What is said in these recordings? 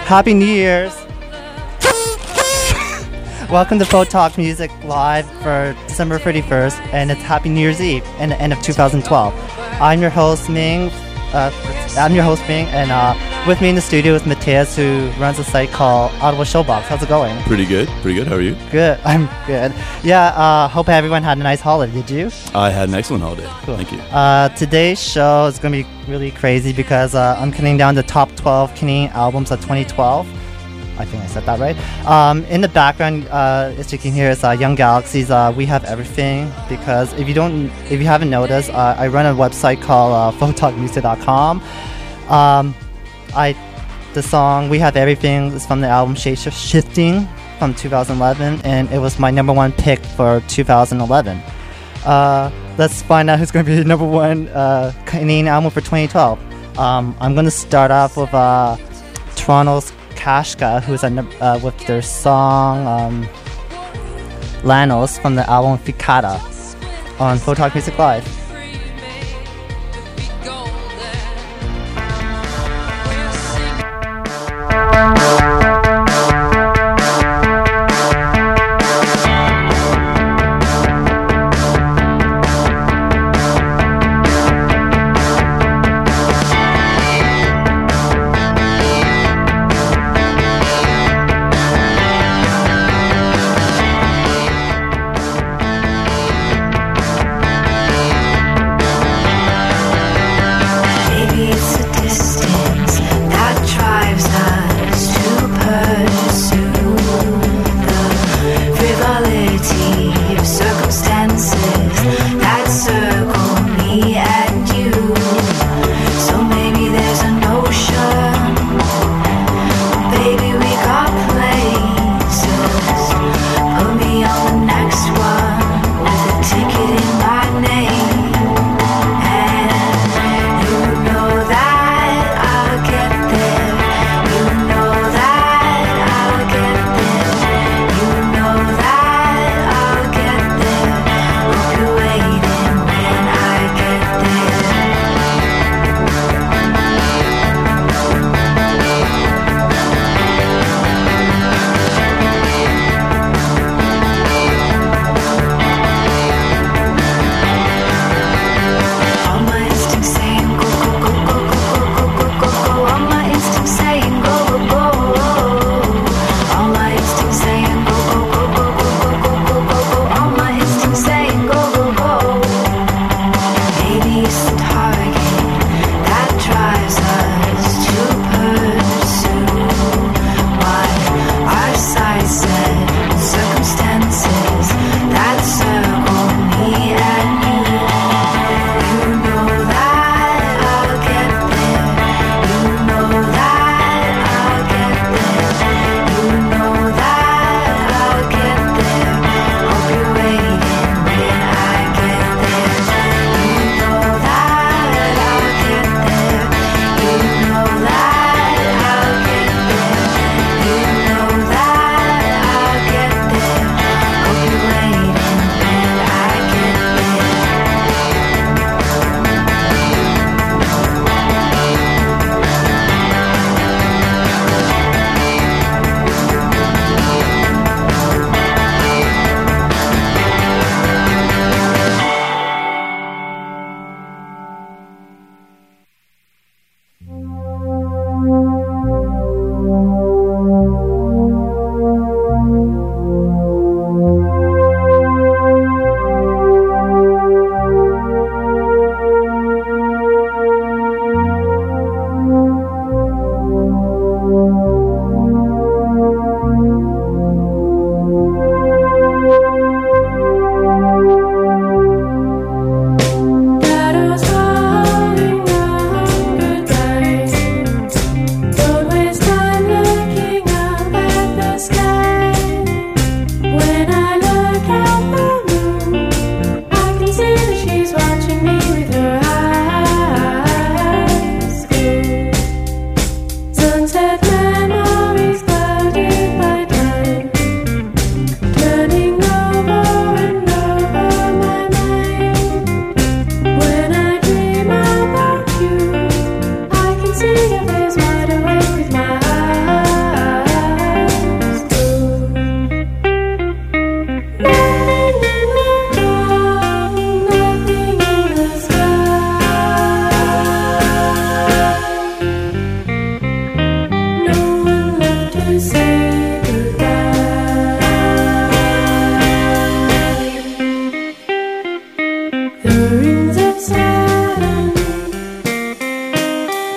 Happy New Year's! Welcome to Folk Talk Music Live for December 31st, and it's Happy New Year's Eve and the end of 2012. I'm your host, Ming. And with me in the studio is Matthias, who runs a site called Ottawa Showbox. How's it going? Pretty good. How are you? Good. I'm good. Yeah, hope everyone had a nice holiday. Did you? I had an excellent holiday. Cool. Thank you. Today's show is going to be really crazy because I'm counting down the top 12 Canadian albums of 2012. I think I said that right. In the background, as you can hear, is Young Galaxies. We Have Everything. Because if you haven't noticed, I run a website called folktalkmusic.com. The song We Have Everything is from the album Shape Shifting from 2011, and it was my number one pick for 2011. Let's find out who's going to be the number one Canadian album for 2012. I'm going to start off with Toronto's Kashka, who's with their song Lanos from the album Ficata on Folk Talk Music Live.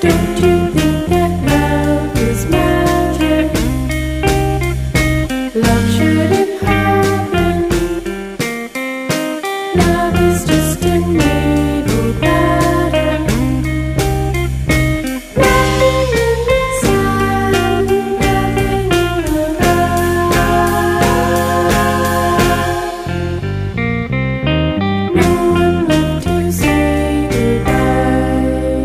Don't you think that love is magic? Love shouldn't happen. Love is just an evil pattern. Nothing in the sound, nothing in the light. No one left to say goodbye.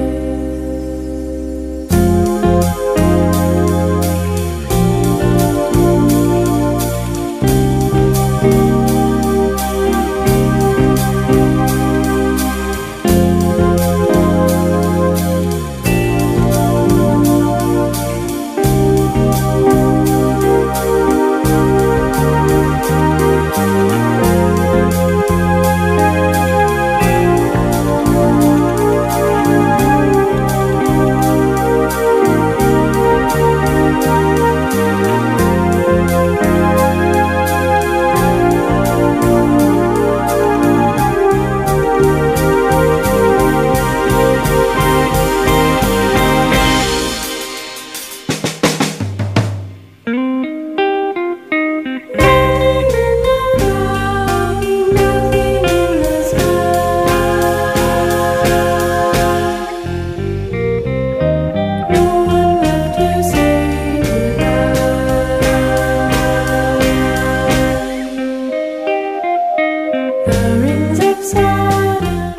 The rings of Saturn.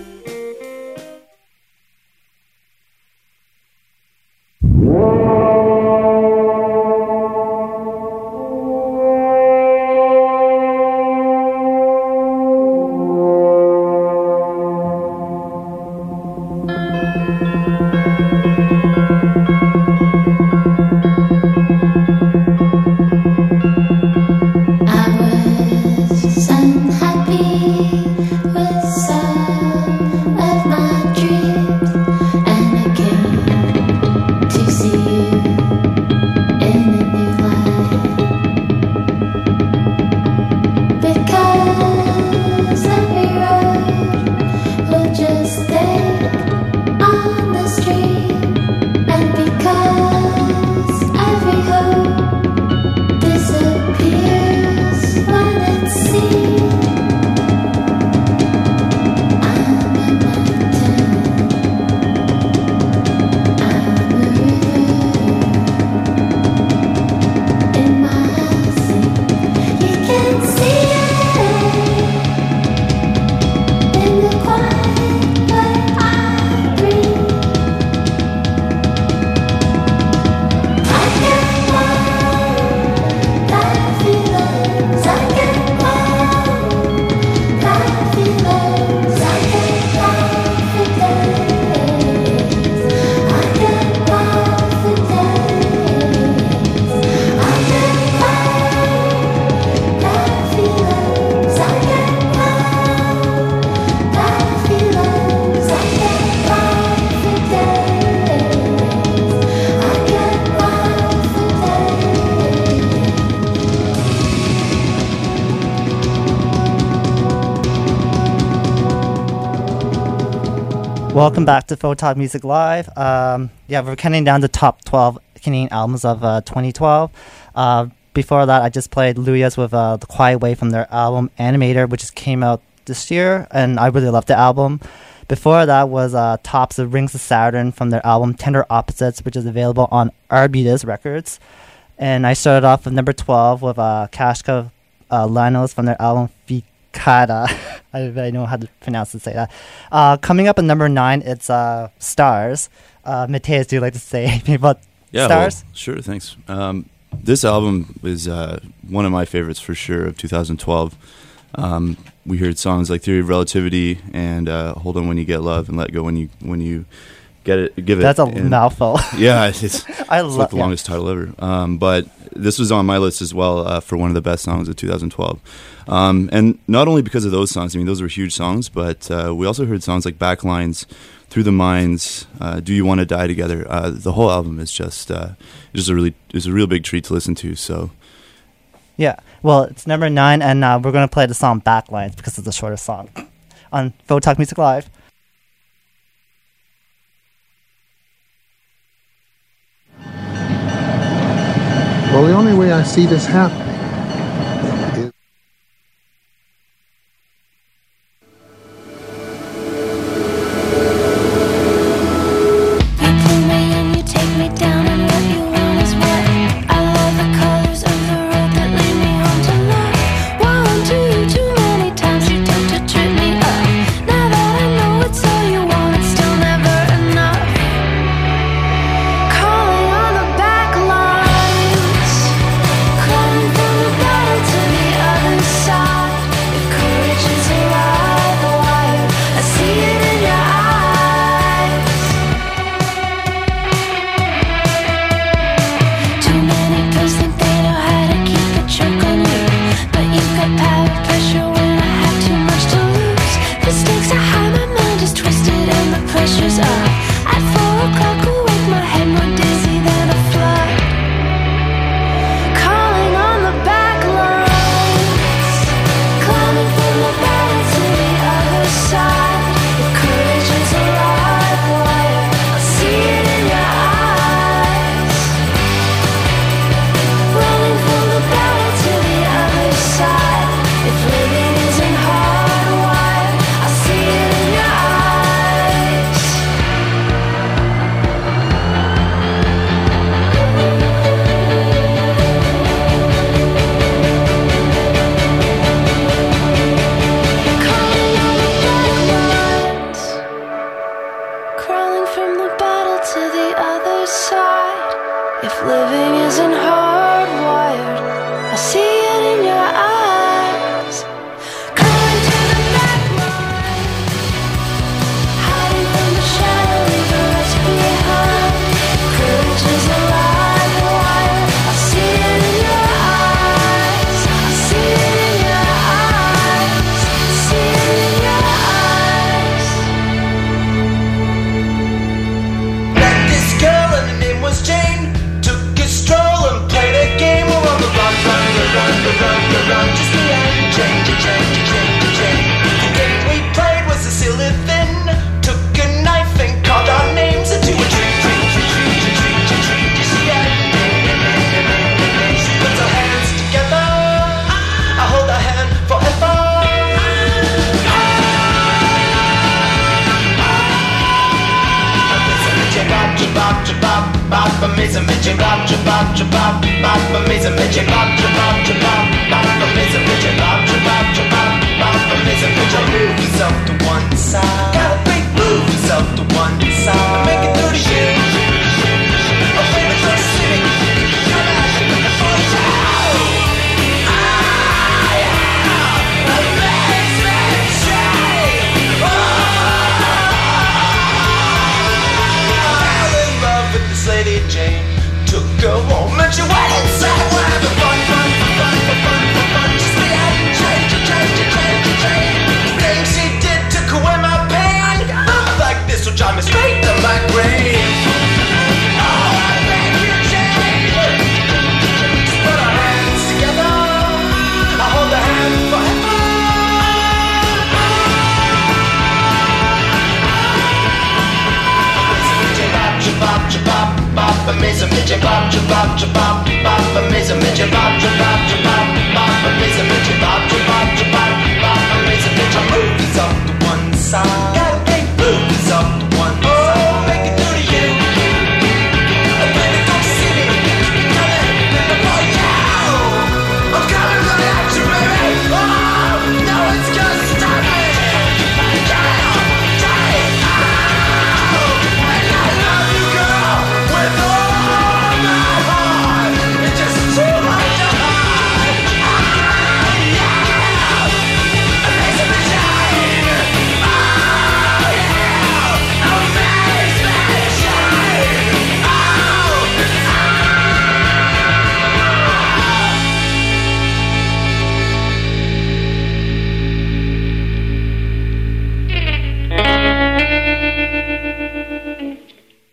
I was unhappy with some of my dreams, and I came to see you in a new light. Because every road will just take on the street, and because every hope disappears when it's seen. I'm a mountain, I'm a river in my sea. You can see it in the quiet way I breathe. I can walk that feelings, I can walk that feelings, I can walk for days, I can walk for days, I can walk that feelings, I can walk that feelings, I can walk for days, I can walk for days. Welcome back to Photog Music Live. We're counting down the top 12 Canadian albums of 2012. Before that, I just played Luya's with The Quiet Way from their album Animator, which just came out this year, and I really loved the album. Before that was Tops of Rings of Saturn from their album Tender Opposites, which is available on Arbutus Records. And I started off with number 12 with Kashka Lanos from their album Ficata. I know how to pronounce and say that. Coming up at number 9, it's Stars. Mateus, do you like to say anything about Stars? Well, sure, thanks. This album is one of my favorites for sure of 2012. We heard songs like Theory of Relativity and Hold On When You Get Love and Let Go When You get it. Give it. That's a mouthful. Yeah, it's I like the longest title ever. But this was on my list as well for one of the best songs of 2012. And not only because of those songs, I mean, those were huge songs, but we also heard songs like Backlines, Through the Minds, Do You Want to Die Together. The whole album is just a real big treat to listen to. So, yeah. Well, it's number 9, and we're going to play the song Backlines because it's the shortest song on Photog Music Live. Well, the only way I see this happening is You pull me in, you take me down, and what you want is what I love. The colors of the road that lead me home tonight. 1, 2, too many times you took to trip me up. Now that I know it's all you want, it's still never enough. Calling on the back lines, climbing from the battle to the other side. If courage is a live wire, I see it in your eyes. Too many girls think they know how to keep a choke on you, but you've got power pressure when I have too much to lose. The stakes are high, my mind is twisted and the pressure's up. At 4 o'clock awake, my head more dizzy than a flood. Calling on the back lines, climbing from the battle to the other side. If courage is a live wire, I see it in your eyes. Running from the battle to the other side. If living isn't hardwired, I see it in your eyes. Calling on the back lines, crawling from the battle to the other side. If living isn't hardwired, I see it in your eyes. Crawling to the back lines, hiding from the shadow, leave the rest behind. Courage is a live wire, I see it in your eyes. I see it in your eyes. See it in your eyes. Met this girl and her name was Jane. Took a stroll and played a game. We're on the run, run, run, run, run, run, run. Just me and Jane, Jane, Jane, Jane. The game we played was a silly thing. Took a knife and carved our names into a tree, tree, tree, tree, tree, tree, tree, tree. You see that? She puts her hands together. I hold her hand forever. Moves up to one side. Got a big moves up to one side. Make it through to you. A favorite place city. Lady Jane took her home and she went inside. We're having fun, fun, fun, fun, fun, fun, fun. Just me and Jane, Jane, Jane, Jane, Jane. Things she did took away my pain. Love like this will drive me straight to my grave. Oh, I beg you, Jane. Just put our hands together. I hold her hand forever. Bop, bop, bop, amazing, midget, bop, bop, bop, bop, amazing, midget, bop, bop, bop, bop, amazing, midget, bop, bop, bop, bop, amazing, midget. Moves up to one side.